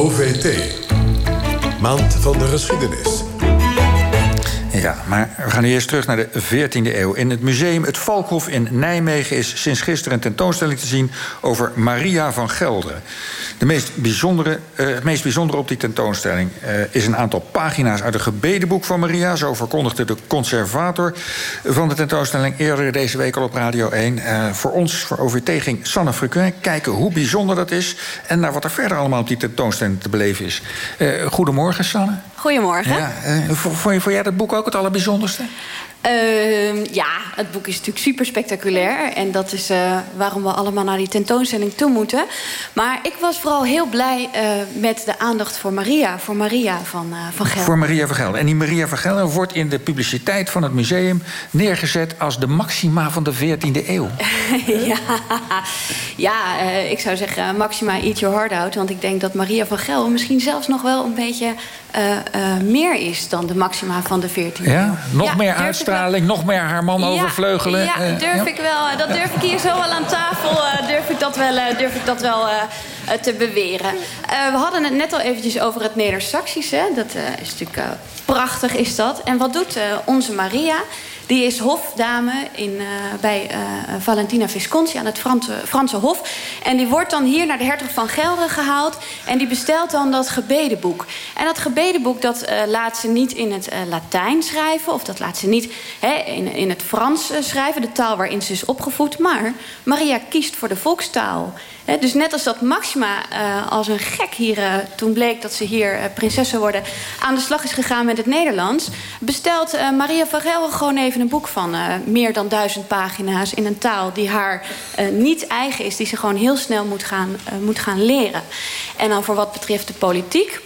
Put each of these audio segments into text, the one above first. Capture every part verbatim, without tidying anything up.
O V T. Maand van de geschiedenis. Ja, maar we gaan nu eerst terug naar de veertiende eeuw. In het museum Het Valkhof in Nijmegen is sinds gisteren een tentoonstelling te zien over Maria van Gelderen. De meest bijzondere, uh, het meest bijzondere op die tentoonstelling uh, is een aantal pagina's uit het gebedenboek van Maria. Zo verkondigde de conservator van de tentoonstelling eerder deze week al op Radio één. Uh, voor ons, voor O V T, ging Sanne Frequin kijken hoe bijzonder dat is en naar wat er verder allemaal op die tentoonstelling te beleven is. Uh, goedemorgen, Sanne. Goedemorgen. Ja, uh, vond jij dat boek ook het allerbijzonderste? Uh, ja, het boek is natuurlijk super spectaculair. En dat is uh, waarom we allemaal naar die tentoonstelling toe moeten. Maar ik was vooral heel blij uh, met de aandacht voor Maria. Voor Maria van, uh, van Gelderen. Voor Maria van Gelderen. En die Maria van Gelderen wordt in de publiciteit van het museum neergezet als de maxima van de veertiende eeuw. ja, ja uh, ik zou zeggen maxima eat your heart out. Want ik denk dat Maria van Gelderen misschien zelfs nog wel een beetje Uh, uh, meer is dan de maxima van de veertiende eeuw. Ja? Nog ja, meer uitstraling, nog meer haar man ja, overvleugelen. Ja, uh, durf ja. ik wel. Dat durf ik hier zo wel aan tafel. Uh, durf ik dat wel, uh, durf ik dat wel uh, uh, te beweren. Uh, we hadden het net al eventjes over het Neder-Saxische. Dat uh, is natuurlijk uh, prachtig, is dat. En wat doet uh, onze Maria? Die is hofdame in, uh, bij uh, Valentina Visconti aan het Franse, Franse Hof. En die wordt dan hier naar de hertog van Gelderen gehaald. En die bestelt dan dat gebedenboek. En dat gebedenboek dat uh, laat ze niet in het uh, Latijn schrijven. Of dat laat ze niet he, in, in het Frans uh, schrijven. De taal waarin ze is opgevoed. Maar Maria kiest voor de volkstaal. He, dus net als dat Maxima uh, als een gek hier, uh, toen bleek dat ze hier uh, prinses zou worden, aan de slag is gegaan met het Nederlands, bestelt uh, Maria van Gelderen gewoon even een boek van uh, meer dan duizend pagina's in een taal die haar uh, niet eigen is, die ze gewoon heel snel moet gaan, uh, moet gaan leren. En dan voor wat betreft de politiek.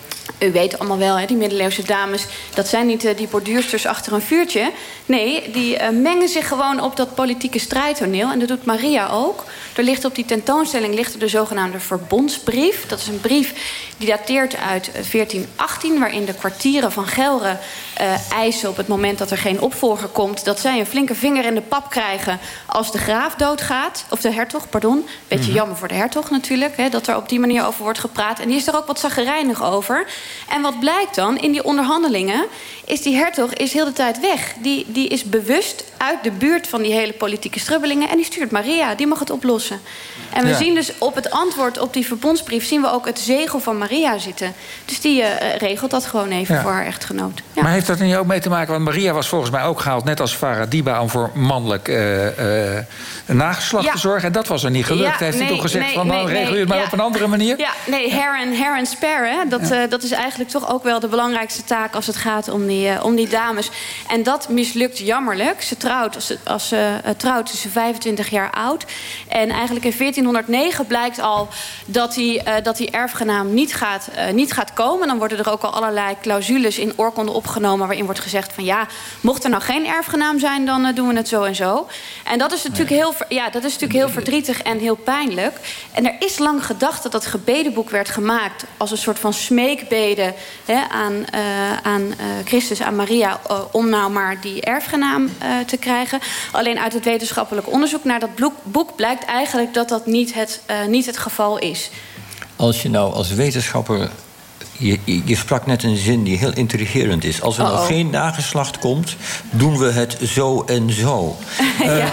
U weet allemaal wel, hè, die middeleeuwse dames, dat zijn niet uh, die borduursters achter een vuurtje. Nee, die uh, mengen zich gewoon op dat politieke strijdtoneel. En dat doet Maria ook. Er ligt op die tentoonstelling ligt er de zogenaamde verbondsbrief. Dat is een brief die dateert uit veertien achttien... waarin de kwartieren van Gelderen uh, eisen op het moment dat er geen opvolger komt, dat zij een flinke vinger in de pap krijgen als de graaf doodgaat. Of de hertog, pardon. Beetje mm-hmm. jammer voor de hertog natuurlijk, hè, dat er op die manier over wordt gepraat. En die is er ook wat chagrijnig over. En wat blijkt dan in die onderhandelingen, is die hertog is heel de tijd weg. Die, die is bewust uit de buurt van die hele politieke strubbelingen. En die stuurt Maria, die mag het oplossen. En we ja. zien dus op het antwoord op die verbondsbrief, zien we ook het zegel van Maria zitten. Dus die uh, regelt dat gewoon even ja. voor haar echtgenoot. Ja. Maar heeft dat er niet ook mee te maken? Want Maria was volgens mij ook gehaald, net als Farah Diba, om voor mannelijk uh, uh, nageslacht ja. te zorgen. En dat was er niet gelukt. Ja, heeft hij nee, toch gezegd nee, van, nou, nee, regel je het maar ja. op een andere manier? Ja, nee, hair and, hair and spare, hè? Dat, ja. uh, dat is eigenlijk toch ook wel de belangrijkste taak als het gaat om die, uh, om die dames. En dat mislukt jammerlijk. Ze trouwt, als ze, als ze uh, trouwt, is ze vijfentwintig jaar oud. En eigenlijk in veertienhonderdnegen blijkt al dat die, uh, dat die erfgenaam niet gaat, uh, niet gaat komen. Dan worden er ook al allerlei clausules in oorkonde opgenomen waarin wordt gezegd van ja, mocht er nou geen erfgenaam zijn, dan uh, doen we het zo en zo. En dat is natuurlijk, nee. heel, ja, dat is natuurlijk heel verdrietig en heel pijnlijk. En er is lang gedacht dat dat gebedenboek werd gemaakt als een soort van smeekbede hè, aan, uh, aan uh, Christus, aan Maria, uh, om nou maar die erfgenaam uh, te krijgen. Alleen uit het wetenschappelijk onderzoek naar dat boek blijkt eigenlijk dat dat niet het, uh, niet het geval is. Als je nou als wetenschapper, Je, je sprak net een zin die heel intrigerend is. Als er Uh-oh. nou geen nageslacht komt, doen we het zo en zo. ja. Uh,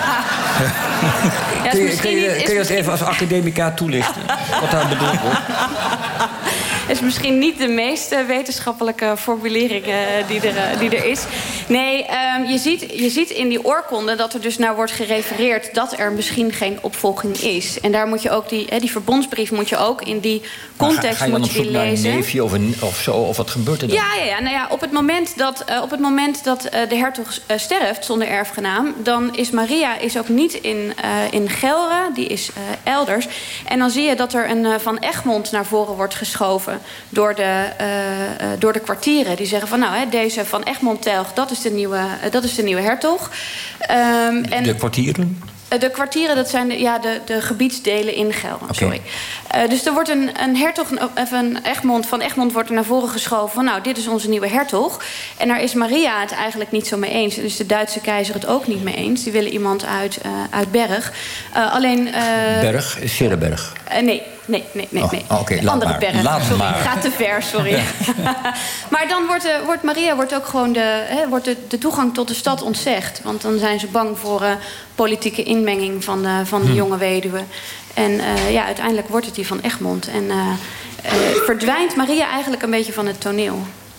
ja, kun, je, kun, je, kun je dat even als academica toelichten? Wat daar bedoeld wordt? is misschien niet de meest wetenschappelijke formulering uh, die, er, uh, die er is. Nee, um, je, ziet, je ziet in die oorkonde dat er dus naar wordt gerefereerd dat er misschien geen opvolging is. En daar moet je ook die, hè, die verbondsbrief moet je ook in die context ga, ga je moet je die lezen. Een neefje of, een, of zo, of wat gebeurt er dan? Ja, ja, ja, nou ja op het moment dat, uh, op het moment dat uh, de hertog uh, sterft zonder erfgenaam, dan is Maria is ook niet in, uh, in Gelre, die is uh, elders. En dan zie je dat er een uh, Van Egmond naar voren wordt geschoven door de, uh, uh, door de kwartieren. Die zeggen van nou, hè, deze Van Egmond-telg, dat is de nieuwe, uh, dat is de nieuwe hertog. Um, en de kwartieren? De kwartieren, dat zijn de, ja, de, de gebiedsdelen in Gelre, okay. sorry. Uh, dus er wordt een, een hertog, een Egmond, van Egmond wordt er naar voren geschoven van, nou, dit is onze nieuwe hertog. En daar is Maria het eigenlijk niet zo mee eens. Dus de Duitse keizer het ook niet mee eens. Die willen iemand uit, uh, uit Berg. Uh, alleen... Uh, Berg? Scherenberg? Uh, nee. Nee, nee, nee. nee. Oh, okay, andere maar. berg. Laat sorry, maar. gaat te ver, sorry. Ja. Maar dan wordt, uh, wordt Maria wordt ook gewoon de, hè, wordt de, de toegang tot de stad ontzegd. Want dan zijn ze bang voor uh, politieke inmenging van de, van de hm. jonge weduwe. En uh, ja, uiteindelijk wordt het die van Egmond. En uh, uh, verdwijnt Maria eigenlijk een beetje van het toneel.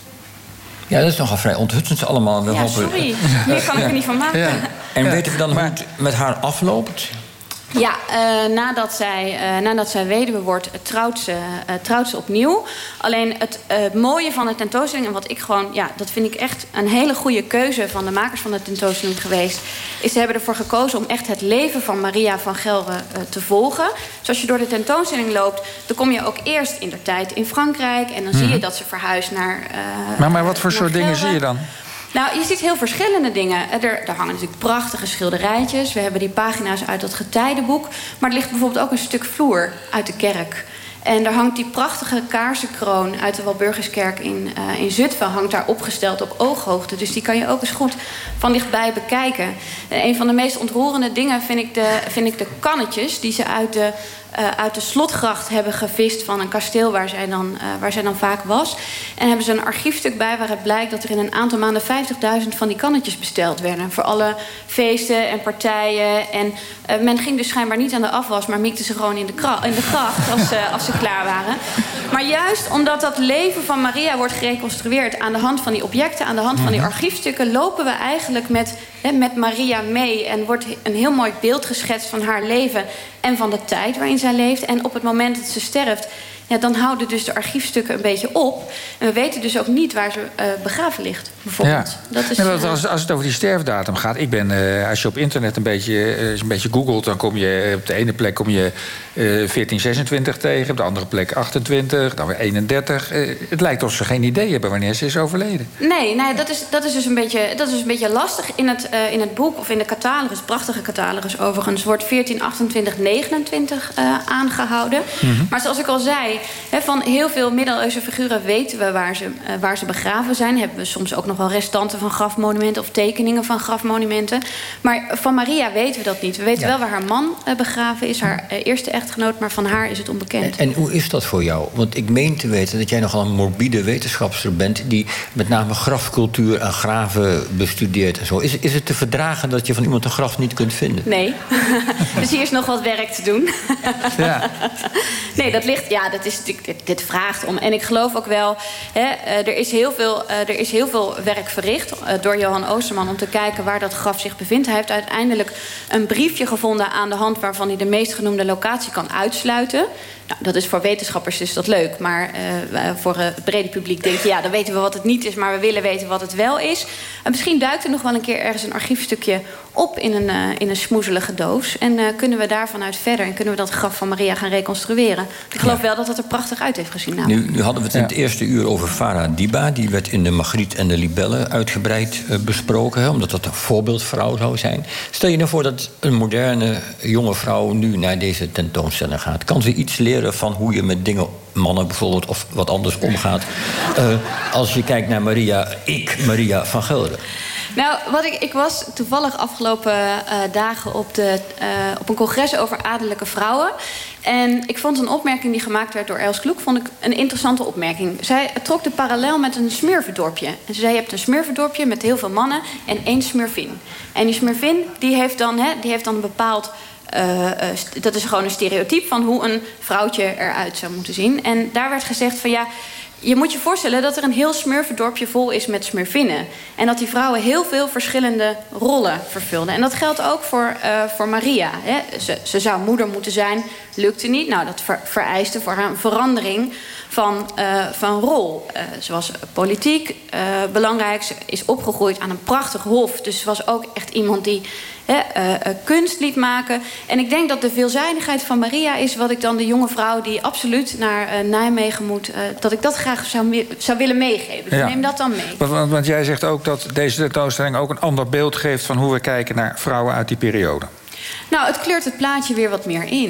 Ja, dat is nogal vrij onthutsend allemaal. We ja, hopen... sorry. Meer kan ik er niet van maken. Ja. En ja. weten we dan hoe het met haar afloopt? Ja, uh, nadat, zij, uh, nadat zij weduwe wordt, trouwt ze, uh, trouwt ze opnieuw. Alleen het uh, mooie van de tentoonstelling, en wat ik gewoon, ja, dat vind ik echt een hele goede keuze van de makers van de tentoonstelling geweest, is ze hebben ervoor gekozen om echt het leven van Maria van Gelre uh, te volgen. Dus als je door de tentoonstelling loopt, dan kom je ook eerst in der tijd in Frankrijk en dan mm-hmm. zie je dat ze verhuist naar. Uh, maar, maar wat voor soort dingen zie je dan? Nou, je ziet heel verschillende dingen. Er, er hangen natuurlijk prachtige schilderijtjes. We hebben die pagina's uit dat getijdenboek. Maar er ligt bijvoorbeeld ook een stuk vloer uit de kerk. En daar hangt die prachtige kaarsenkroon uit de Walburgiskerk in, uh, in Zutphen, hangt daar opgesteld op ooghoogte. Dus die kan je ook eens goed van dichtbij bekijken. En een van de meest ontroerende dingen vind ik de, vind ik de kannetjes die ze uit de, uh, uit de slotgracht hebben gevist van een kasteel waar zij, dan, uh, waar zij dan vaak was. En hebben ze een archiefstuk bij waaruit blijkt dat er in een aantal maanden vijftigduizend van die kannetjes besteld werden. Voor alle feesten en partijen. En uh, men ging dus schijnbaar niet aan de afwas, maar miekte ze gewoon in de, kra- in de gracht als, uh, als ze klaar waren. Maar juist omdat dat leven van Maria wordt gereconstrueerd aan de hand van die objecten, aan de hand van die archiefstukken, lopen we eigenlijk met, hè, met Maria mee. En wordt een heel mooi beeld geschetst van haar leven en van de tijd waarin zij leeft. En op het moment dat ze sterft, ja, dan houden dus de archiefstukken een beetje op. En we weten dus ook niet waar ze uh, begraven ligt, bijvoorbeeld. Ja. Dat is, ja, uh, als, als het over die sterfdatum gaat, ik ben, uh, als je op internet een beetje, uh, een beetje googelt, dan kom je op de ene plek kom je uh, veertien zesentwintig tegen, op de andere plek achtentwintig, dan weer eenendertig. Uh, het lijkt alsof ze geen idee hebben wanneer ze is overleden. Nee, nee dat, is, dat, is dus een beetje, dat is dus een beetje lastig. In het, uh, in het boek, of in de catalogus, prachtige catalogus overigens, wordt veertien achtentwintig negenentwintig uh, aangehouden. Mm-hmm. Maar zoals ik al zei, He, van heel veel middeleeuwse figuren weten we waar ze, uh, waar ze begraven zijn. Hebben we soms ook nog wel restanten van grafmonumenten of tekeningen van grafmonumenten. Maar van Maria weten we dat niet. We weten ja. wel waar haar man uh, begraven is, haar uh, eerste echtgenoot, maar van haar is het onbekend. En, en hoe is dat voor jou? Want ik meen te weten dat jij nogal een morbide wetenschapster bent die met name grafcultuur en graven bestudeert en zo. Is, is het te verdragen dat je van iemand een graf niet kunt vinden? Nee. Dus hier is nog wat werk te doen. Ja. Nee, dat ligt, ja, dat is natuurlijk, dit, dit vraagt om. En ik geloof ook wel, hè, uh, er, is heel veel, uh, er is heel veel werk verricht uh, door Johan Oosterman om te kijken waar dat graf zich bevindt. Hij heeft uiteindelijk een briefje gevonden aan de hand waarvan hij de meest genoemde locatie kan uitsluiten. Nou, dat is voor wetenschappers is dat leuk. Maar uh, voor het brede publiek denk je, ja, dan weten we wat het niet is, maar we willen weten wat het wel is. En misschien duikt er nog wel een keer ergens een archiefstukje op in een, uh, in een smoezelige doos. En uh, kunnen we daarvan uit verder en kunnen we dat graf van Maria gaan reconstrueren. Ik geloof ja. wel dat het er prachtig uit heeft gezien. Nou. Nu, nu hadden we het in het ja. eerste uur over Farah Diba. Die werd in de Margriet en de Libelle uitgebreid uh, besproken. Hè, omdat dat een voorbeeldvrouw zou zijn. Stel je nou voor dat een moderne jonge vrouw nu naar deze tentoonstelling gaat. Kan ze iets leren van hoe je met dingen, mannen bijvoorbeeld, of wat anders omgaat, uh, als je kijkt naar Maria, ik, Maria van Gelre? Nou, wat ik, ik was toevallig afgelopen uh, dagen op, de, uh, op een congres over adellijke vrouwen. En ik vond een opmerking die gemaakt werd door Els Kloek, vond ik een interessante opmerking. Zij trok de parallel met een smurfendorpje. En ze zei, je hebt een smurfendorpje met heel veel mannen en één smurfin. En die smurfin, die heeft dan, hè, die heeft dan een bepaald Uh, uh, dat is gewoon een stereotype van hoe een vrouwtje eruit zou moeten zien. En daar werd gezegd van ja, je moet je voorstellen dat er een heel smurfendorpje vol is met smurfinnen. En dat die vrouwen heel veel verschillende rollen vervulden. En dat geldt ook voor, uh, voor Maria. Hè. Ze, ze zou moeder moeten zijn, lukte niet. Nou, dat ver, vereiste voor haar een verandering van, uh, van rol. Uh, ze was politiek uh, belangrijk. Ze is opgegroeid aan een prachtig hof. Dus ze was ook echt iemand die He, uh, uh, kunst liet maken. En ik denk dat de veelzijdigheid van Maria is wat ik dan de jonge vrouw die absoluut naar uh, Nijmegen moet, uh, dat ik dat graag zou, zou willen meegeven. Dus ja. Neem dat dan mee. Want, want jij zegt ook dat deze tentoonstelling ook een ander beeld geeft van hoe we kijken naar vrouwen uit die periode. Nou, het kleurt het plaatje weer wat meer in.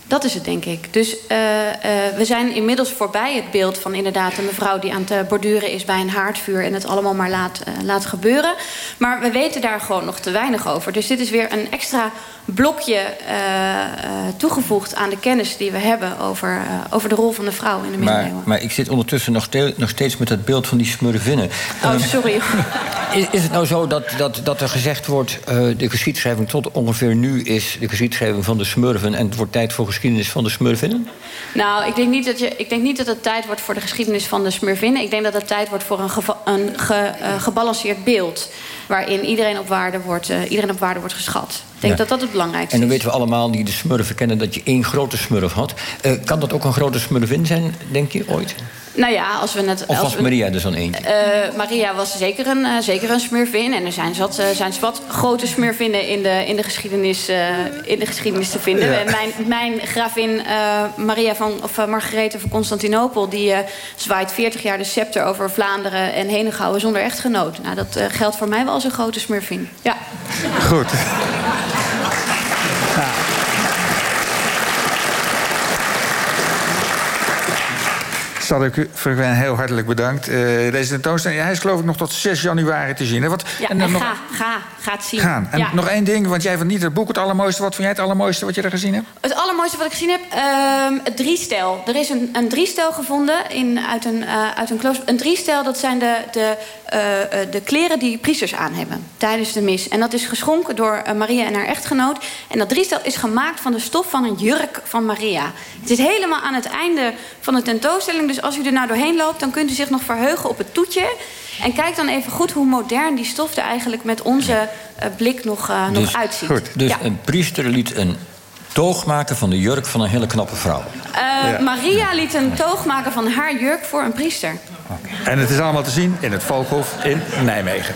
Dat is het, denk ik. Dus uh, uh, we zijn inmiddels voorbij het beeld van inderdaad een mevrouw die aan het borduren is bij een haardvuur en het allemaal maar laat, uh, laat gebeuren. Maar we weten daar gewoon nog te weinig over. Dus dit is weer een extra blokje uh, uh, toegevoegd aan de kennis die we hebben over, uh, over de rol van de vrouw in de middeleeuwen. Maar, maar ik zit ondertussen nog, te, nog steeds met het beeld van die smurvinnen. Oh, sorry. Is, is het nou zo dat, dat, dat er gezegd wordt, uh, de geschiedschrijving tot ongeveer nu is de geschiedschrijving van de smurfen en het wordt tijd voor geschiedenis van de smurfinnen? Nou, ik denk niet dat, je, ik denk niet dat het tijd wordt voor de geschiedenis van de smurfinnen. Ik denk dat het tijd wordt voor een, geva- een ge, uh, gebalanceerd beeld. Waarin iedereen op waarde wordt, uh, iedereen op waarde wordt geschat. Ik denk ja. dat dat het belangrijkste is. En dan weten we allemaal die de smurfen kennen dat je één grote smurf had. Uh, kan dat ook een grote smurfin zijn, denk je, ooit? Nou ja, als we het... Of was als we, Maria er zo'n eentje? Uh, Maria was zeker een, uh, zeker een smurfin. En er zijn zat, uh, zijn wat grote smurfinnen in de, in de, geschiedenis, uh, in de geschiedenis te vinden. Ja. Mijn, mijn gravin uh, Maria van, of uh, Margarethe van Constantinopel... die uh, zwaait veertig jaar de scepter over Vlaanderen en Henegouwen zonder echtgenoot. Nou, dat uh, geldt voor mij wel als een grote smurfin. Ja. Goed. Ja. Sadek Verwen, heel hartelijk bedankt. Uh, deze tentoonstelling, hij is geloof ik nog tot zes januari te zien. Hè? Wat, ja, en dan en nog... ga, ga, ga het zien. Gaan. En ja. nog één ding, want jij vond niet het boek het allermooiste. Wat vond jij het allermooiste wat je er gezien hebt? Het allermooiste wat ik gezien heb, uh, het driestel. Er is een, een driestel gevonden in, uit, een, uh, uit een klooster. Een driestel, dat zijn de, de, uh, de kleren die priesters aan hebben tijdens de mis. En dat is geschonken door uh, Maria en haar echtgenoot. En dat driestel is gemaakt van de stof van een jurk van Maria. Het is helemaal aan het einde van de tentoonstelling. Dus als u er nou doorheen loopt, dan kunt u zich nog verheugen op het toetje. En kijk dan even goed hoe modern die stof er eigenlijk met onze uh, blik nog, uh, dus, nog uitziet. Goed, dus ja. een priester liet een toog maken van de jurk van een hele knappe vrouw. Uh, ja. Maria liet een toog maken van haar jurk voor een priester. Okay. En het is allemaal te zien in het Valkhof in Nijmegen.